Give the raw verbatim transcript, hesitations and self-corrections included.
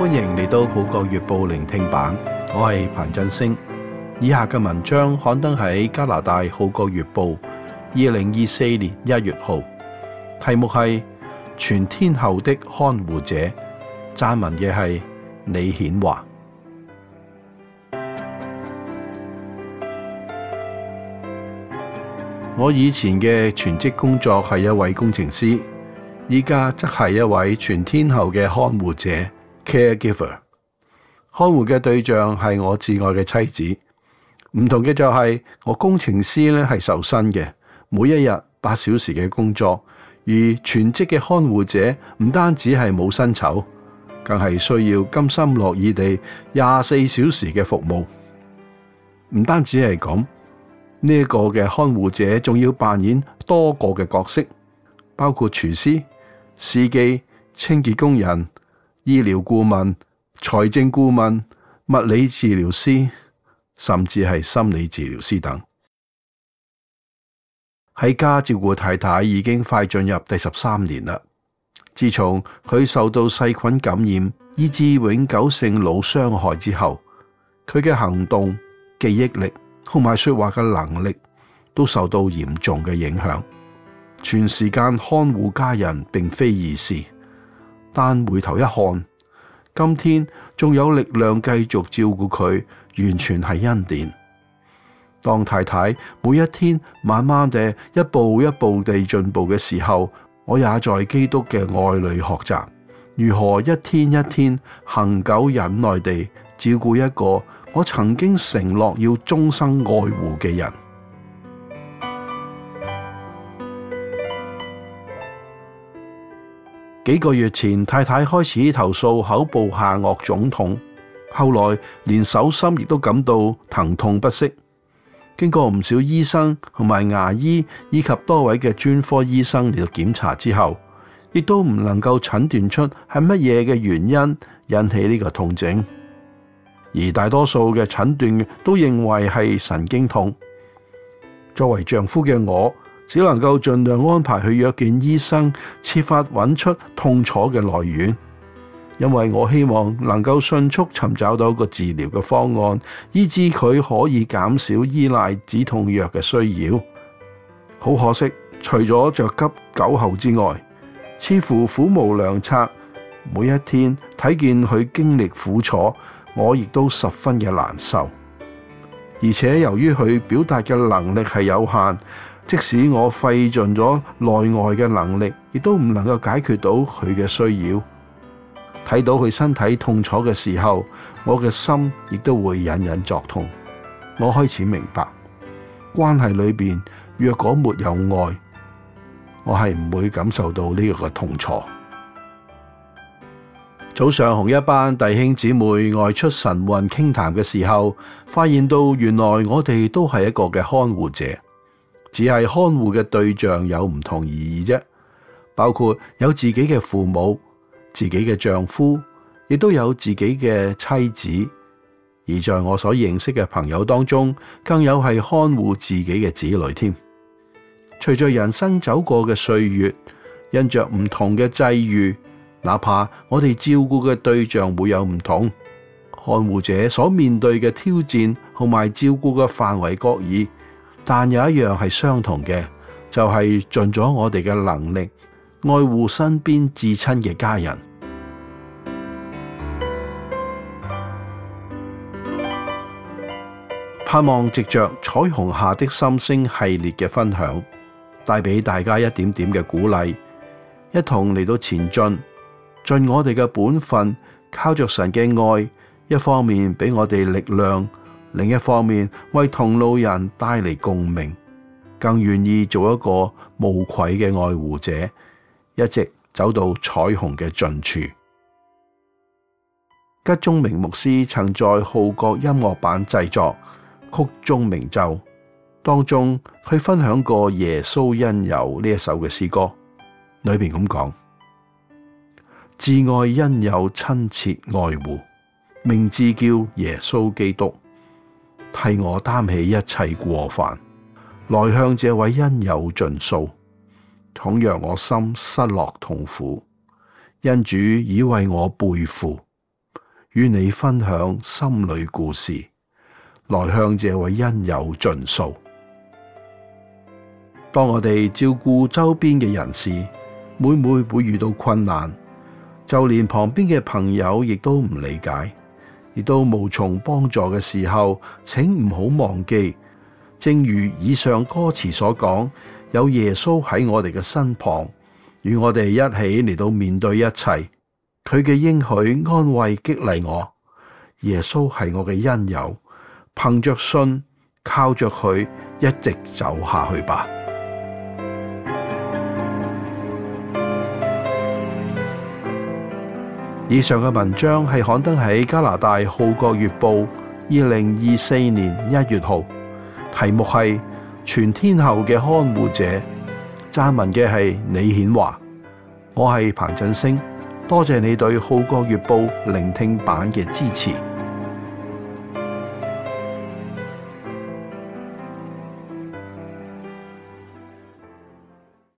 歡迎嚟到《號角月報》聆聽版，我係彭振星。以下嘅文章刊登喺加拿大《號角月報》二零二四年一月號，題目係《全天候的看護者》，撰文嘅係李顯華。我以前嘅全職工作係一位工程師，依家則係一位全天候嘅看護者 caregiver。看護嘅對象係我摯愛嘅妻子。唔同嘅就係我工程師咧係受薪嘅，每一日八小時嘅工作，而全職嘅看護者唔單止係冇薪酬，更係需要甘心樂意地廿四小時嘅服務。唔單止係咁，呢一個嘅看護者仲要扮演多個嘅角色，包括廚師、司機、清潔工人、醫療顧問、財政顧問、物理治療師，甚至係心理治療師等。喺家照顧太太已經快進入第十三年啦。自從佢受到細菌感染，以致永久性腦傷害之後，佢嘅行動、記憶力同埋說話嘅能力都受到嚴重嘅影響。全時間看護家人並非易事，但回頭一看，今天仲有力量繼續照顧佢，完全係恩典。當太太每一天慢慢地一步一步地進步嘅時候，我也在基督嘅愛裏學習如何一天一天恆久忍耐地照顧一個我曾經承諾要終生愛護嘅人。幾個月前，太太開始投訴口部下顎腫痛，後來連手心亦都感到疼痛不息。經過唔少醫生同埋牙醫以及多位嘅專科醫生嚟到檢查之後，亦都唔能夠診斷出係乜嘢嘅原因引起呢個痛症，而大多數嘅診斷都認為係神經痛。作為丈夫嘅我，只能夠盡量安排去約見醫生，設法揾出痛楚嘅來源，因為我希望能夠迅速尋找到一個治療嘅方案，以致佢可以減少依賴止痛藥嘅需要。好可惜，除咗着急久候之外，似乎苦無良策。每一天睇見佢經歷苦楚，我亦都十分嘅難受。而且由於佢表達嘅能力係有限，即使我費盡咗內外嘅能力，亦都唔能夠解決到佢嘅需要。睇到佢身體痛楚嘅時候，我嘅心亦都會隱隱作痛。我開始明白，關係裏邊若果沒有愛，我係唔會感受到呢個嘅痛楚。早上同一班弟兄姊妹外出晨運傾談嘅時候，發現到原來我哋都係一個嘅看護者，只係看護嘅對象有唔同而已啫。包括有自己嘅父母、自己嘅丈夫，亦都有自己嘅妻子。而在我所認識嘅朋友當中，更有係看護自己嘅子女添。隨着人生走過嘅歲月，因着唔同嘅際遇，哪怕我哋照顧嘅對象會有唔同，看護者所面對嘅挑戰同埋照顧嘅範圍各異，但有一樣係相同嘅，就係盡咗我哋嘅能力愛護身邊至親嘅家人。盼望藉着彩虹下的心聲系列嘅分享，帶俾大家一點點嘅鼓勵，一同嚟到前進，盡我哋嘅本分，靠着神嘅愛，一方面俾我哋力量，另一方面為同路人帶嚟共鳴，更願意做一個無愧嘅愛護者，一直走到彩虹嘅盡處。吉中明牧師曾在號角音樂版製作曲中鳴奏當中，佢分享過耶穌恩友呢一首嘅詩歌，裏邊咁講：至愛恩友親切愛護，名字叫耶穌基督，替我擔起一切過犯，來向這位恩友盡訴，倘若我心失落痛苦，因主已為我背負， 與你分享心裏故事，來向這位恩友盡訴。當我哋照顧周邊嘅人士，每每會遇到困難，就連旁邊嘅朋友亦都唔理解，亦都無從幫助嘅時候，請唔好忘記，正如以上歌詞所講，有耶穌喺我哋嘅身旁，與我哋一起嚟到面對一切。佢嘅應許安慰激勵我，耶穌係我嘅恩友，憑着信，靠着佢一直走下去吧。以上嘅文章係刊登喺加拿大《號角月報》二零二四年一月號，題目係全天候嘅看護者，撰文嘅係李顯華。我係彭振聲，多謝你對《號角月報》聆聽版嘅支持。